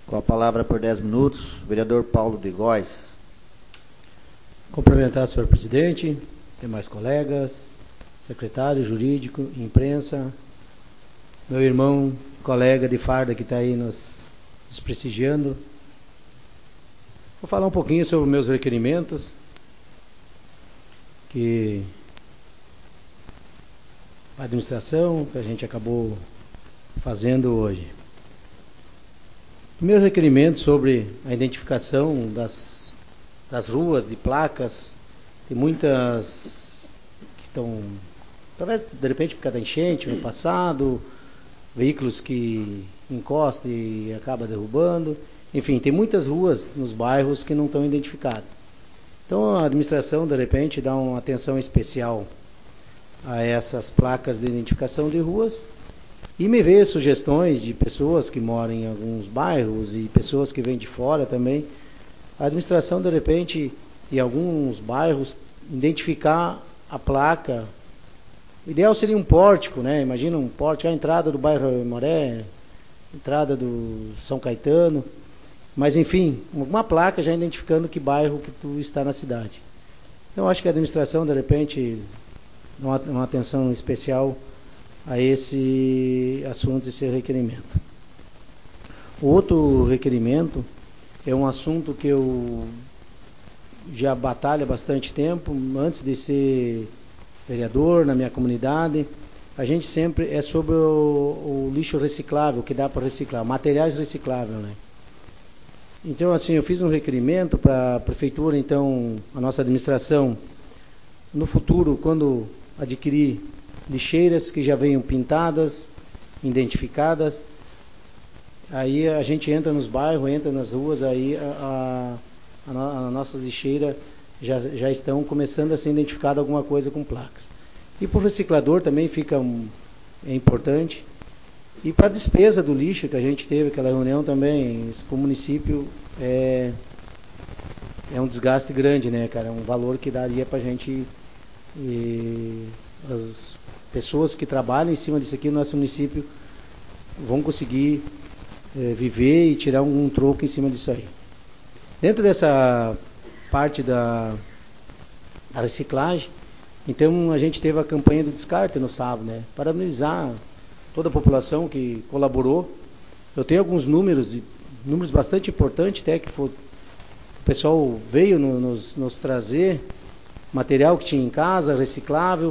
Com a palavra por 10 minutos, o vereador Paulo de Góes. Cumprimentar o senhor presidente, demais colegas, secretário jurídico, imprensa, meu irmão, colega de farda que está aí nos prestigiando. Vou falar um pouquinho sobre os meus requerimentos, que a administração, que a gente acabou fazendo hoje. Primeiro requerimento sobre a identificação das ruas, de placas, tem muitas que estão, talvez de repente por causa da enchente no passado, veículos que encostam e acabam derrubando, enfim, tem muitas ruas nos bairros que não estão identificadas. Então a administração de repente dá uma atenção especial a essas placas de identificação de ruas e me vê sugestões de pessoas que moram em alguns bairros e pessoas que vêm de fora também. A administração, de repente, em alguns bairros, identificar a placa. O ideal seria um pórtico, né? Imagina um pórtico, a entrada do bairro Moré, entrada do São Caetano. Mas, enfim, alguma placa já identificando que bairro que tu está na cidade. Então, acho que a administração, de repente, dá uma atenção especial a esse assunto, esse requerimento. O outro requerimento é um assunto que eu já batalho há bastante tempo, antes de ser vereador na minha comunidade. A gente sempre é sobre o lixo reciclável, que dá para reciclar, materiais recicláveis, né? Então, assim, eu fiz um requerimento para a prefeitura, então, a nossa administração, no futuro, quando adquirir lixeiras que já venham pintadas, identificadas, aí a gente entra nos bairros, entra nas ruas, aí a nossa lixeira já estão começando a ser identificada alguma coisa com placas. E para o reciclador também é importante. E para a despesa do lixo, que a gente teve aquela reunião também, isso para o município é um desgaste grande, né, cara? É um valor que daria para a gente, as pessoas que trabalham em cima disso aqui no nosso município vão conseguir viver e tirar um troco em cima disso aí. Dentro dessa parte da reciclagem, então a gente teve a campanha do descarte no sábado, né? Parabenizar toda a população que colaborou. Eu tenho alguns números bastante importantes, até que o pessoal veio nos trazer material que tinha em casa, reciclável.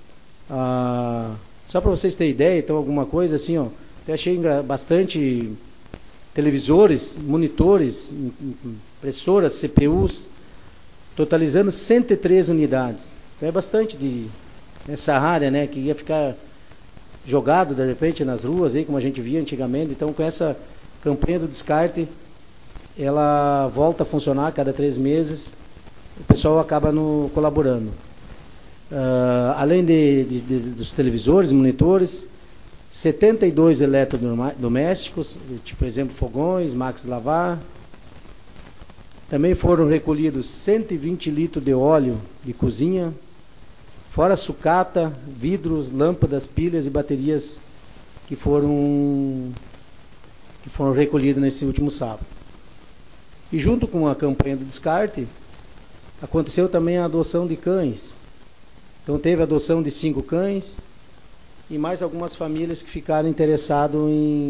Só para vocês terem ideia, então, alguma coisa assim, ó, até achei bastante televisores, monitores, impressoras, CPUs, totalizando 103 unidades. Então é bastante nessa área, né, que ia ficar jogado de repente nas ruas, aí, como a gente via antigamente. Então, com essa campanha do descarte, ela volta a funcionar a cada 3 meses, o pessoal acaba colaborando. Além dos televisores, monitores, 72 eletrodomésticos, tipo, por exemplo, fogões, máquinas de lavar. Também foram recolhidos 120 litros de óleo de cozinha, fora sucata, vidros, lâmpadas, pilhas e baterias que foram recolhidos nesse último sábado. E junto com a campanha do descarte, aconteceu também a adoção de cães. Então teve a adoção de 5 cães e mais algumas famílias que ficaram interessadas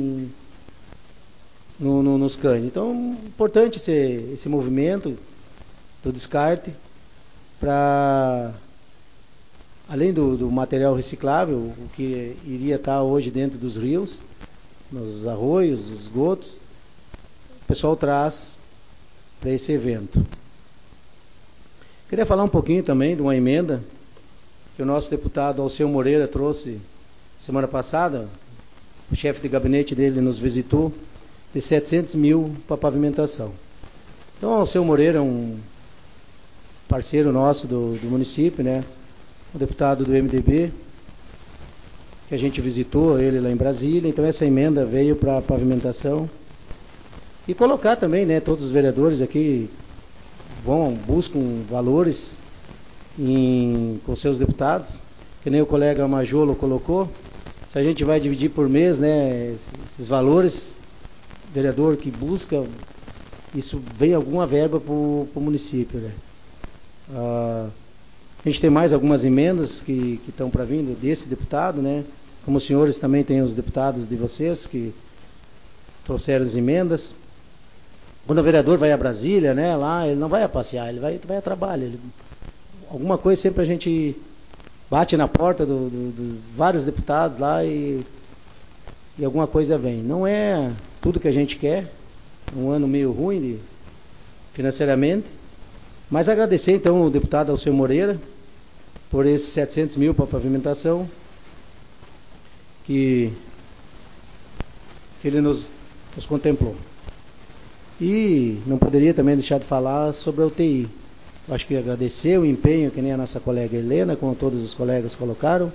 nos cães. Então, importante esse movimento do descarte para, além do material reciclável, o que iria estar hoje dentro dos rios, nos arroios, esgotos, o pessoal traz para esse evento. Queria falar um pouquinho também de uma emenda que o nosso deputado Alceu Moreira trouxe semana passada. O chefe de gabinete dele nos visitou, de 700 mil para pavimentação. Então, o Alceu Moreira é um parceiro nosso do município, né? Um deputado do MDB, que a gente visitou ele lá em Brasília. Então, essa emenda veio para pavimentação. E colocar também, né, todos os vereadores aqui buscam valores com seus deputados, que nem o colega Majolo colocou. Se a gente vai dividir por mês, né, esses valores, vereador que busca, isso vem alguma verba para o município, né? A gente tem mais algumas emendas que estão para vir desse deputado, né? Como os senhores também têm os deputados de vocês que trouxeram as emendas. Quando o vereador vai a Brasília, né, lá, ele não vai a passear, ele vai a trabalho. Alguma coisa sempre a gente bate na porta de vários deputados lá e alguma coisa vem. Não é tudo que a gente quer, um ano meio ruim financeiramente, mas agradecer então ao deputado Alceu Moreira por esses 700 mil para pavimentação que ele nos contemplou. E não poderia também deixar de falar sobre a UTI. Eu acho que agradecer o empenho que nem a nossa colega Helena, como todos os colegas colocaram.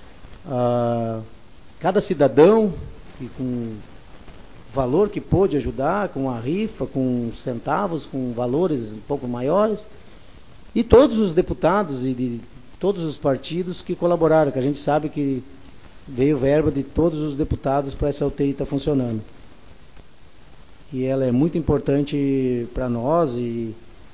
Cada cidadão que com o valor que pôde ajudar, com a rifa, com centavos, com valores um pouco maiores. E todos os deputados e de todos os partidos que colaboraram, que a gente sabe que veio verba de todos os deputados para essa UTI estar funcionando. E ela é muito importante para nós e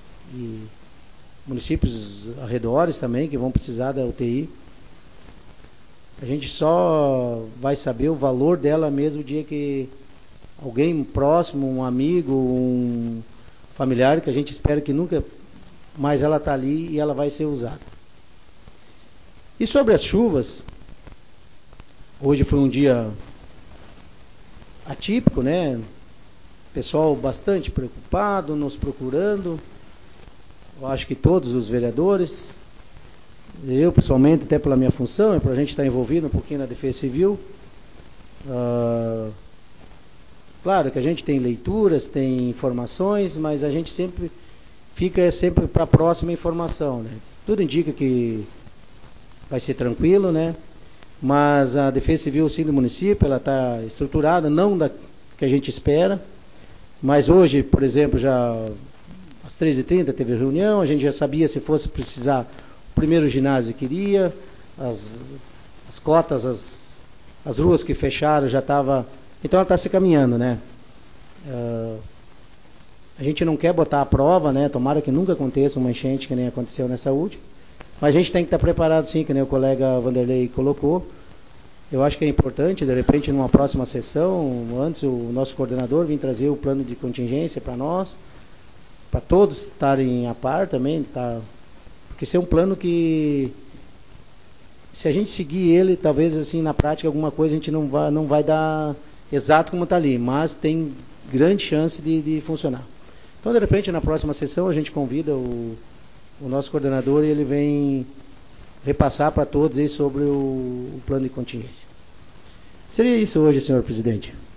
municípios arredores também, que vão precisar da UTI. A gente só vai saber o valor dela mesmo o dia que alguém próximo, um amigo, um familiar, que a gente espera que nunca mais ela está ali e ela vai ser usada. E sobre as chuvas, hoje foi um dia atípico, né? Pessoal bastante preocupado, nos procurando. Eu acho que todos os vereadores, eu pessoalmente, até pela minha função, para a gente estar envolvido um pouquinho na Defesa Civil. Claro que a gente tem leituras, tem informações, mas a gente sempre fica sempre para a próxima informação, né? Tudo indica que vai ser tranquilo, né? Mas a Defesa Civil, sim, do município, ela está estruturada, não da que a gente espera. Mas hoje, por exemplo, já às 13h30 teve reunião, a gente já sabia se fosse precisar o primeiro ginásio que iria, as cotas, as ruas que fecharam já estava. Então ela está se caminhando, né? A gente não quer botar à prova, né? Tomara que nunca aconteça uma enchente que nem aconteceu nessa última. Mas a gente tem que estar preparado sim, que nem o colega Vanderlei colocou. Eu acho que é importante, de repente, numa próxima sessão, antes o nosso coordenador vir trazer o plano de contingência para nós, para todos estarem a par também, tá? Porque esse é um plano que, se a gente seguir ele, talvez assim na prática alguma coisa a gente não vai dar exato como está ali, mas tem grande chance de funcionar. Então, de repente, na próxima sessão a gente convida o nosso coordenador e ele vem repassar para todos aí sobre o plano de contingência. Seria isso hoje, senhor presidente.